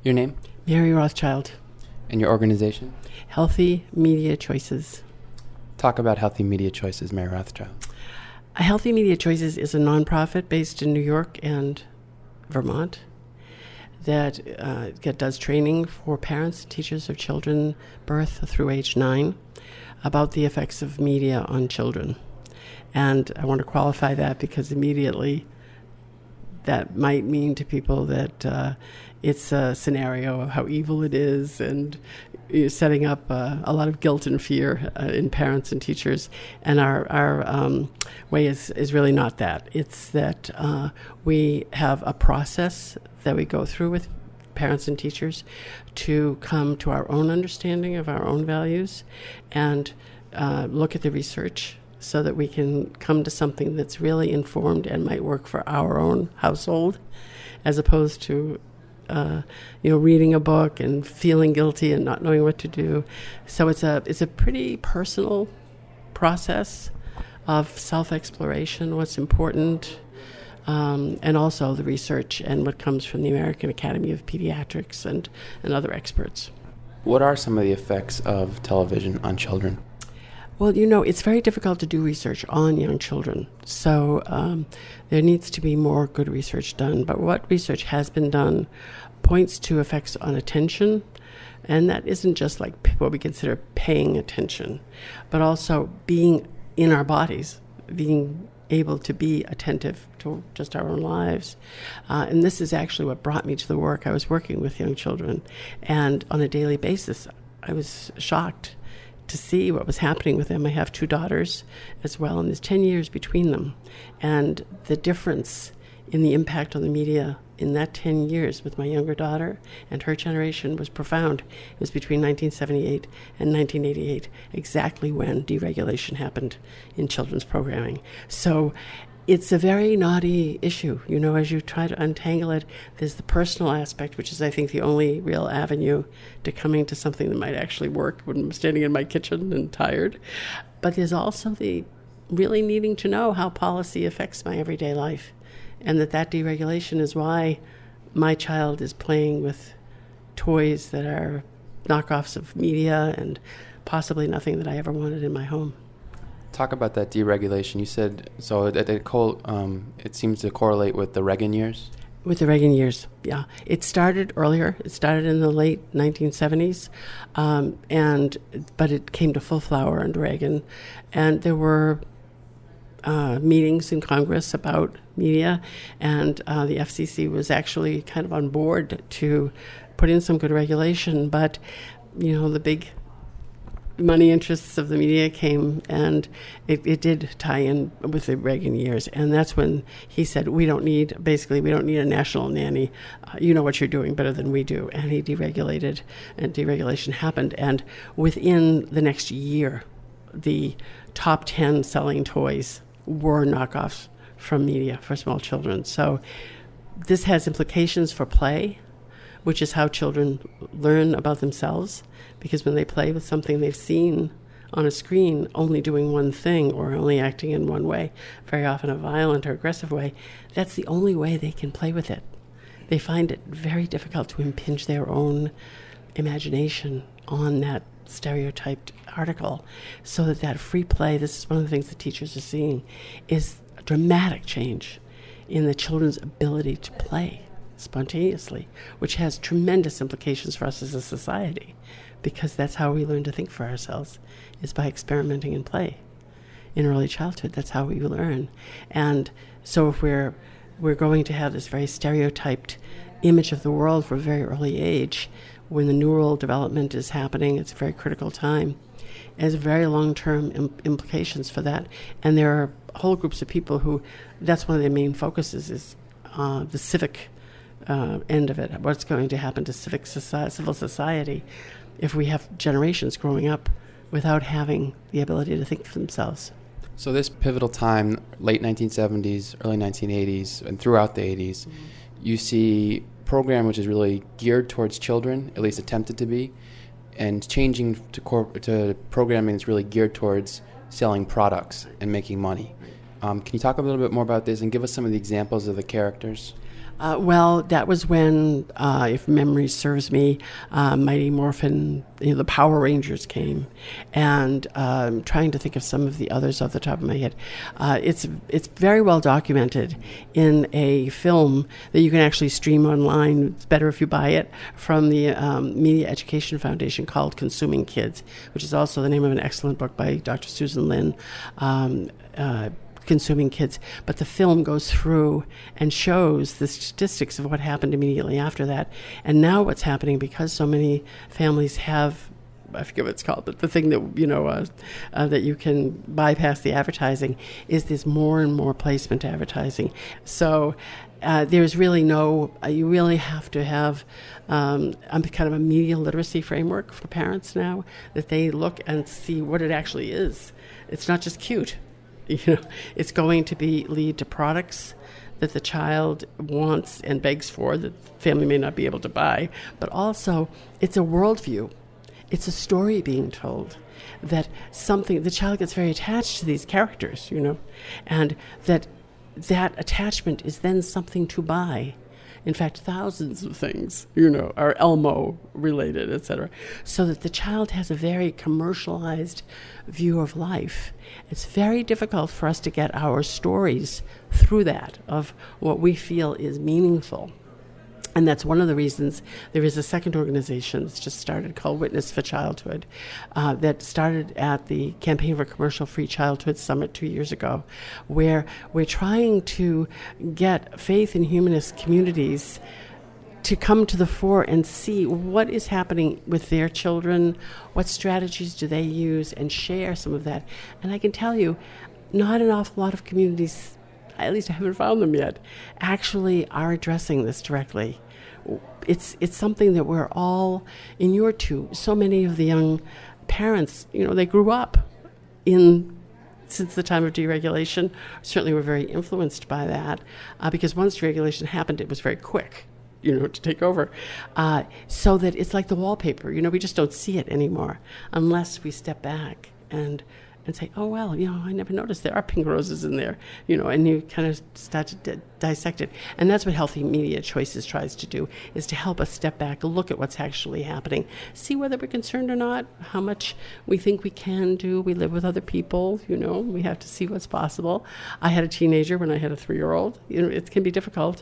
Your name? Mary Rothschild. And your organization? Healthy Media Choices. Talk about Healthy Media Choices, Mary Rothschild. Healthy Media Choices is a nonprofit based in New York and Vermont that does training for parents and teachers of children birth through age 9 about the effects of media on children. And I want to qualify that because immediately that might mean to people that it's a scenario of how evil it is, and setting up a lot of guilt and fear in parents and teachers. And our way is really not that. It's that we have a process that we go through with parents and teachers to come to our own understanding of our own values and look at the research so that we can come to something that's really informed and might work for our own household, as opposed to reading a book and feeling guilty and not knowing what to do. So it's a pretty personal process of self-exploration, what's important, and also the research and what comes from the American Academy of Pediatrics and other experts. What are some of the effects of television on children? Well, it's very difficult to do research on young children, so there needs to be more good research done. But what research has been done points to effects on attention, and that isn't just like what we consider paying attention, but also being in our bodies, being able to be attentive to just our own lives. And this is actually what brought me to the work. I was working with young children, and on a daily basis, I was shocked to see what was happening with them. I have 2 daughters as well, and there's 10 years between them. And the difference in the impact on the media in that 10 years with my younger daughter and her generation was profound. It was between 1978 and 1988, exactly when deregulation happened in children's programming. So it's a very knotty issue. As you try to untangle it, there's the personal aspect, which is, I think, the only real avenue to coming to something that might actually work when I'm standing in my kitchen and tired. But there's also the really needing to know how policy affects my everyday life, and that deregulation is why my child is playing with toys that are knockoffs of media and possibly nothing that I ever wanted in my home. Talk about that deregulation. You said, so it seems to correlate with the Reagan years? With the Reagan years, yeah. It started earlier. It started in the late 1970s, but it came to full flower under Reagan. And there were meetings in Congress about media, and the FCC was actually kind of on board to put in some good regulation. But, the big money interests of the media came, and it did tie in with the Reagan years. And that's when he said, we don't need a national nanny. You know what you're doing better than we do. And he deregulated, and deregulation happened. And within the next year, the top 10 selling toys were knockoffs from media for small children. So this has implications for play, which is how children learn about themselves, because when they play with something they've seen on a screen only doing one thing or only acting in one way, very often a violent or aggressive way, that's the only way they can play with it. They find it very difficult to impinge their own imagination on that stereotyped article, so that free play, this is one of the things the teachers are seeing, is a dramatic change in the children's ability to play spontaneously, which has tremendous implications for us as a society, because that's how we learn to think for ourselves, is by experimenting in play. In early childhood, that's how we learn. And so if we're going to have this very stereotyped image of the world from a very early age, when the neural development is happening, it's a very critical time. It has very long-term implications for that. And there are whole groups of people who, that's one of their main focuses, is the civic end of it. What's going to happen to civil society if we have generations growing up without having the ability to think for themselves? So this pivotal time, late 1970s, early 1980s, and throughout the 80s, you see program which is really geared towards children, at least attempted to be, and changing to programming that's really geared towards selling products and making money. Can you talk a little bit more about this and give us some of the examples of the characters? Well, that was when, if memory serves me, Mighty Morphin, the Power Rangers came, and trying to think of some of the others off the top of my head. It's very well documented in a film that you can actually stream online. It's better if you buy it, from the Media Education Foundation, called Consuming Kids, which is also the name of an excellent book by Dr. Susan Lin. Consuming Kids, but the film goes through and shows the statistics of what happened immediately after that, and now what's happening, because so many families have, I forget what it's called, but the thing that that you can bypass the advertising, is there's more and more placement advertising. So there's really you really have to have kind of a media literacy framework for parents now, that they look and see what it actually is. It's not just cute. It's going to lead to products that the child wants and begs for, that the family may not be able to buy, but also it's a worldview. It's a story being told, that the child gets very attached to these characters, and that attachment is then something to buy. In fact, thousands of things, are Elmo related, etc. So that the child has a very commercialized view of life. It's very difficult for us to get our stories through that, of what we feel is meaningful. And that's one of the reasons there is a second organization that's just started, called Witness for Childhood, that started at the Campaign for Commercial-Free Childhood Summit 2 years ago, where we're trying to get faith in humanist communities to come to the fore and see what is happening with their children, what strategies do they use, and share some of that. And I can tell you, not an awful lot of communities, at least I haven't found them yet, actually are addressing this directly. It's something that we're all inured to. So many of the young parents, they grew up since the time of deregulation. Certainly were very influenced by that, because once deregulation happened, it was very quick, to take over. So that it's like the wallpaper, we just don't see it anymore unless we step back and say, oh, well, I never noticed there are pink roses in there, and you kind of start to dissect it. And that's what Healthy Media Choices tries to do, is to help us step back, look at what's actually happening, see whether we're concerned or not, how much we think we can do. We live with other people, we have to see what's possible. I had a teenager when I had a 3-year-old. It can be difficult.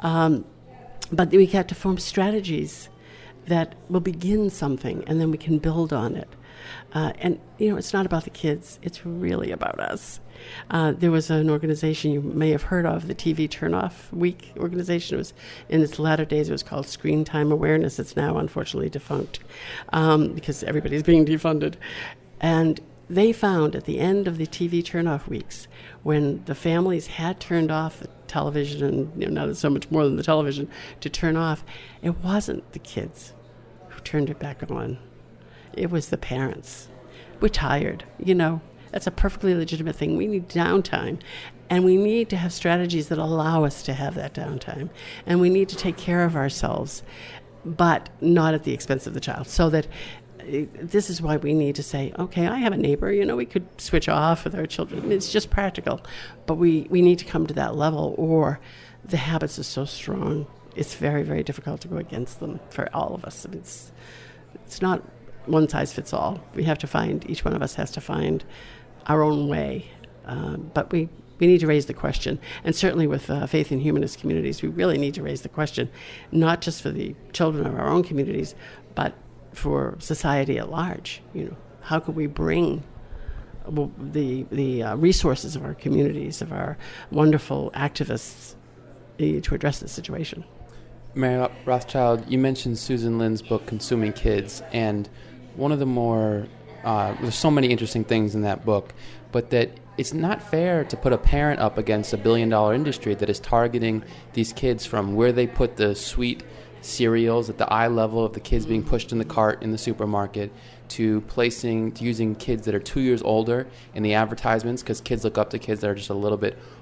But we have to form strategies that will begin something, and then we can build on it. And it's not about the kids. It's really about us. There was an organization you may have heard of, the TV Turnoff Week organization. It was, in its latter days, it was called Screen Time Awareness. It's now unfortunately defunct, because everybody's being defunded. And they found at the end of the TV Turnoff Weeks, when the families had turned off the television, and now there's so much more than the television to turn off, it wasn't the kids who turned it back on. It was the parents. We're tired, That's a perfectly legitimate thing. We need downtime, and we need to have strategies that allow us to have that downtime. And we need to take care of ourselves, but not at the expense of the child. So that this is why we need to say, okay, I have a neighbor, we could switch off with our children. It's just practical. But we need to come to that level, or the habits are so strong, it's very, very difficult to go against them for all of us. It's not one size fits all. Each one of us has to find our own way. But we need to raise the question. And certainly with faith in humanist communities, we really need to raise the question, not just for the children of our own communities, but for society at large. How can we bring the resources of our communities, of our wonderful activists, to address this situation? Mary Rothschild, you mentioned Susan Lin's book, Consuming Kids, and one of the more, there's so many interesting things in that book, but that it's not fair to put a parent up against $1 billion industry that is targeting these kids, from where they put the sweet cereals at the eye level of the kids being pushed in the cart in the supermarket, to using kids that are 2 years older in the advertisements, because kids look up to kids that are just a little bit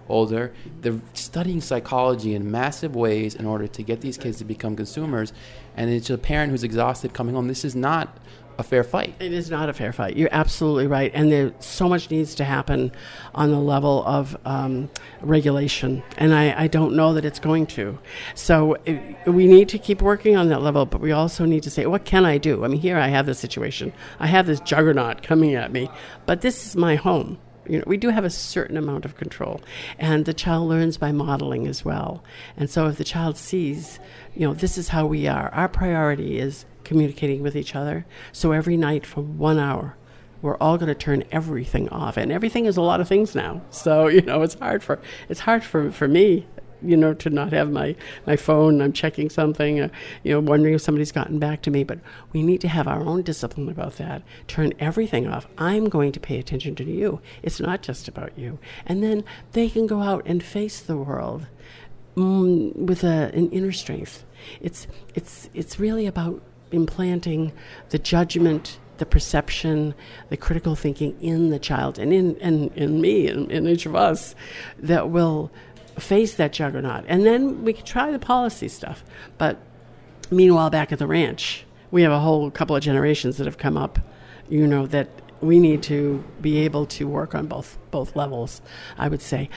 older, they're studying psychology in massive ways in order to get these kids to become consumers. And it's a parent who's exhausted coming home. This is not a fair fight. It is not a fair fight. You're absolutely right. And there so much needs to happen on the level of regulation. And I don't know that it's going to. So we need to keep working on that level, but we also need to say, what can I do? I mean, here I have this situation. I have this juggernaut coming at me, but this is my home. You know, we do have a certain amount of control, and the child learns by modeling as well. And so if the child sees, you know, this is how we are, our priority is communicating with each other. So every night for 1 hour, we're all going to turn everything off, and everything is a lot of things now. So, you know, it's hard for me, you know, to not have my phone. I'm checking something, you know, wondering if somebody's gotten back to me. But we need to have our own discipline about that. Turn everything off. I'm going to pay attention to you. It's not just about you. And then they can go out and face the world with an inner strength. It's really about implanting the judgment, the perception, the critical thinking in the child and in me and in each of us that will face that juggernaut. And then we can try the policy stuff. But meanwhile, back at the ranch, we have a whole couple of generations that have come up, you know, that we need to be able to work on both levels, I would say.